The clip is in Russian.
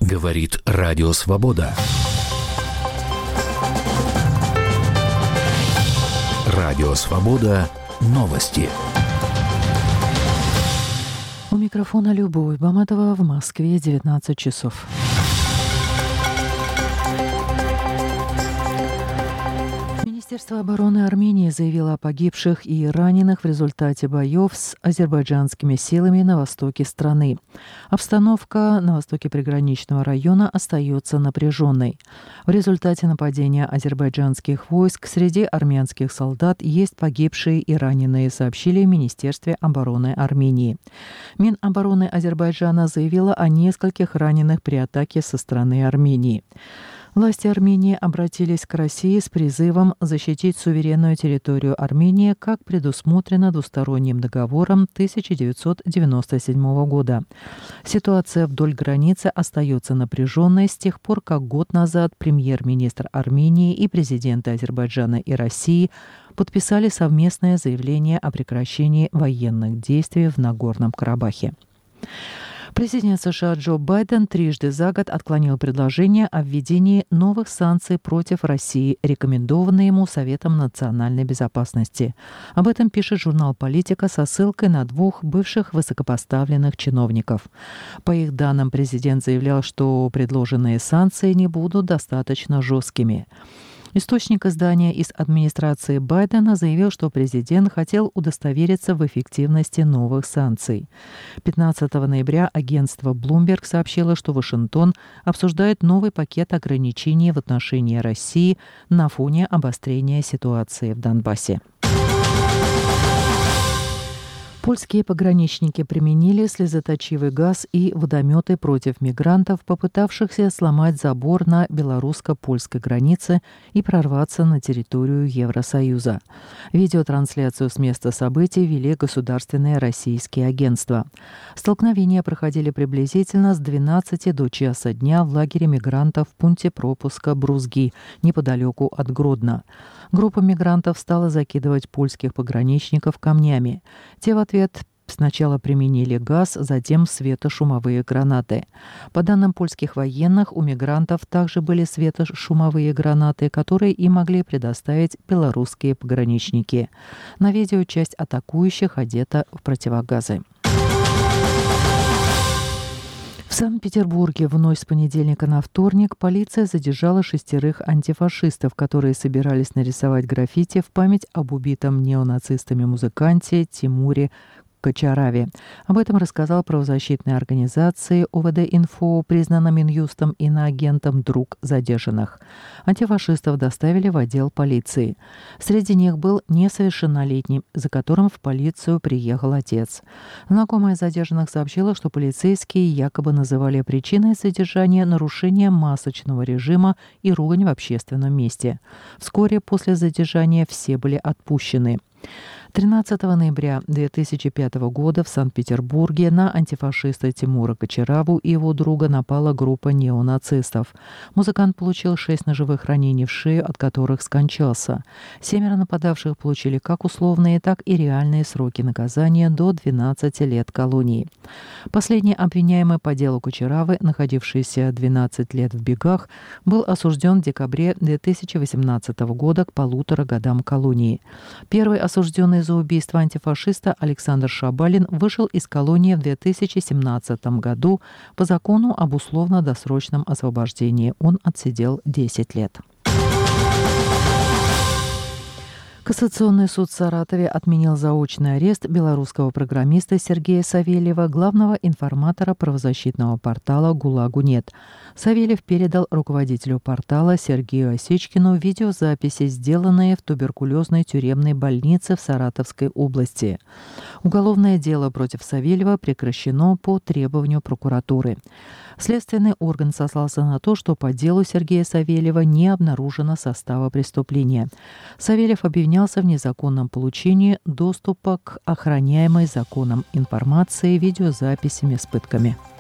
Говорит Радио Свобода. Радио Свобода. Новости. У микрофона Любовь Баматова, в Москве 19 часов. Министерство обороны Армении заявило о погибших и раненых в результате боев с азербайджанскими силами на востоке страны. Обстановка на востоке приграничного района остается напряженной. В результате нападения азербайджанских войск среди армянских солдат есть погибшие и раненые, сообщили в Министерстве обороны Армении. Минобороны Азербайджана заявила о нескольких раненых при атаке со стороны Армении. Власти Армении обратились к России с призывом защитить суверенную территорию Армении, как предусмотрено двусторонним договором 1997 года. Ситуация вдоль границы остается напряженной с тех пор, как год назад премьер-министр Армении и президенты Азербайджана и России подписали совместное заявление о прекращении военных действий в Нагорном Карабахе. Президент США Джо Байден трижды за год отклонил предложение о введении новых санкций против России, рекомендованные ему Советом национальной безопасности. Об этом пишет журнал «Политика» со ссылкой на двух бывших высокопоставленных чиновников. По их данным, президент заявлял, что предложенные санкции не будут достаточно жесткими. Источник издания из администрации Байдена заявил, что президент хотел удостовериться в эффективности новых санкций. 15 ноября агентство Bloomberg сообщило, что Вашингтон обсуждает новый пакет ограничений в отношении России на фоне обострения ситуации в Донбассе. Польские пограничники применили слезоточивый газ и водометы против мигрантов, попытавшихся сломать забор на белорусско-польской границе и прорваться на территорию Евросоюза. Видеотрансляцию с места событий вели государственные российские агентства. Столкновения проходили приблизительно с 12 до часа дня в лагере мигрантов в пункте пропуска Брузги, неподалеку от Гродно. Группа мигрантов стала закидывать польских пограничников камнями. Те в ответ сначала применили газ, затем светошумовые гранаты. По данным польских военных, у мигрантов также были светошумовые гранаты, которые им могли предоставить белорусские пограничники. На видео часть атакующих одета в противогазы. В Санкт-Петербурге в ночь с понедельника на вторник полиция задержала 6 антифашистов, которые собирались нарисовать граффити в память об убитом неонацистами музыканте Тимуре Кочараве. Об этом рассказал правозащитной организации ОВД-Инфо, признанным Минюстом иноагентом друг задержанных. Антифашистов доставили в отдел полиции. Среди них был несовершеннолетний, за которым в полицию приехал отец. Знакомая задержанных сообщила, что полицейские якобы называли причиной задержания нарушение масочного режима и ругань в общественном месте. Вскоре после задержания все были отпущены. 13 ноября 2005 года в Санкт-Петербурге на антифашиста Тимура Кочараву и его друга напала группа неонацистов. Музыкант получил 6 ножевых ранений в шею, от которых скончался. 7 нападавших получили как условные, так и реальные сроки наказания до 12 лет колонии. Последний обвиняемый по делу Кочаравы, находившийся 12 лет в бегах, был осужден в декабре 2018 года к 1,5 годам колонии. Первый осужденный за убийство антифашиста Александр Шабалин вышел из колонии в 2017 году по закону об условно-досрочном освобождении. Он отсидел 10 лет. Кассационный суд в Саратове отменил заочный арест белорусского программиста Сергея Савельева, главного информатора правозащитного портала «ГУЛАГу-нет». Савельев передал руководителю портала Сергею Осечкину видеозаписи, сделанные в туберкулезной тюремной больнице в Саратовской области. Уголовное дело против Савельева прекращено по требованию прокуратуры. Следственный орган сослался на то, что по делу Сергея Савельева не обнаружено состава преступления. Савельев обвинялся в незаконном получении доступа к охраняемой законом информации видеозаписями с пытками.